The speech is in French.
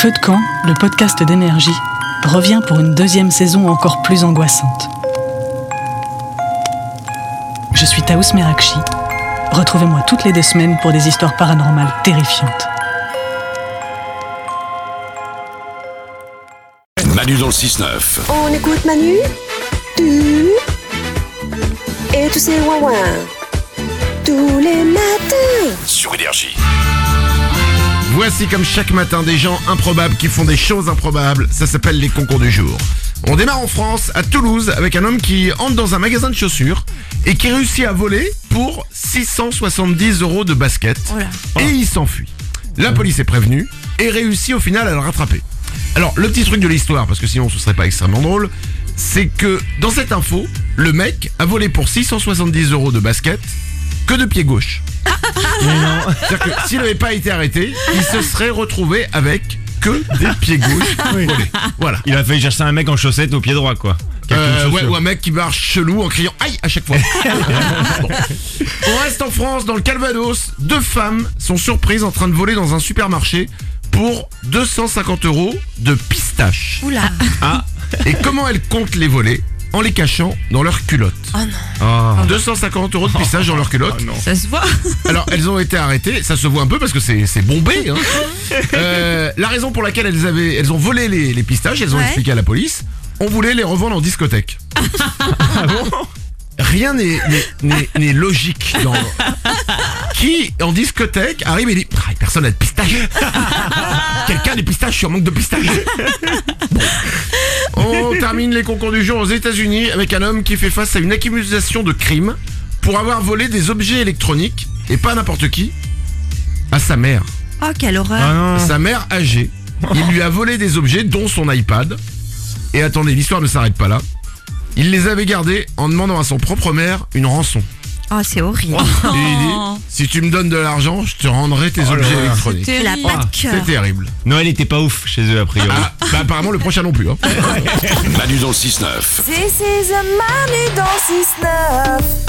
Feu de camp, le podcast d'énergie, revient pour une deuxième saison encore plus angoissante. Je suis Taous Merakchi. Retrouvez-moi toutes les 2 semaines pour des histoires paranormales terrifiantes. Manu dans le 6-9. On écoute Manu et tous ces ouin-ouin tous les matins Sur Énergie. Voici comme chaque matin des gens improbables qui font des choses improbables, ça s'appelle les concours du jour. On démarre en France, à Toulouse, avec un homme qui entre dans un magasin de chaussures et qui réussit à voler pour 670 € de basket. Et il s'enfuit. La police est prévenue et réussit au final à le rattraper. Alors le petit truc de l'histoire, parce que sinon ce serait pas extrêmement drôle, c'est que dans cette info, le mec a volé pour 670 € de basket que de pied gauche. C'est-à-dire que s'il n'avait pas été arrêté, il se serait retrouvé avec que des pieds gauches volés. Voilà. Il a failli chercher un mec en chaussettes au pied droit, quoi. Ou un mec qui marche chelou en criant aïe à chaque fois. Bon. On reste en France, dans le Calvados. 2 femmes sont surprises en train de voler dans un supermarché pour 250 € de pistaches. Oula. Et comment elles comptent les voler? En les cachant dans leur culotte. Oh non. 250 € de pistaches dans leur culotte. Ça se voit. Alors elles ont été arrêtées, ça se voit un peu parce que c'est bombé. La raison pour laquelle elles ont volé les pistaches, elles ont expliqué à la police, on voulait les revendre en discothèque. Rien n'est logique dans... Qui, en discothèque, arrive et dit « Personne n'a de pistaches. Quelqu'un a des pistaches, je suis en manque de pistaches. » Bon. On termine les concours du jour aux États-Unis avec un homme qui fait face à une accusation de crime pour avoir volé des objets électroniques, et pas n'importe qui, à sa mère. Oh, quelle horreur. Sa mère âgée. Il lui a volé des objets, dont son iPad. Et attendez, l'histoire ne s'arrête pas là. Il les avait gardés en demandant à son propre mère une rançon. Oh, c'est horrible. Et il dit, si tu me donnes de l'argent, je te rendrai tes objets électroniques. Elle a pas de cœur. C'est terrible. Noël était pas ouf chez eux, a priori. Apparemment le prochain non plus. Manu dans le 6-9. This is a Manu dans 6-9.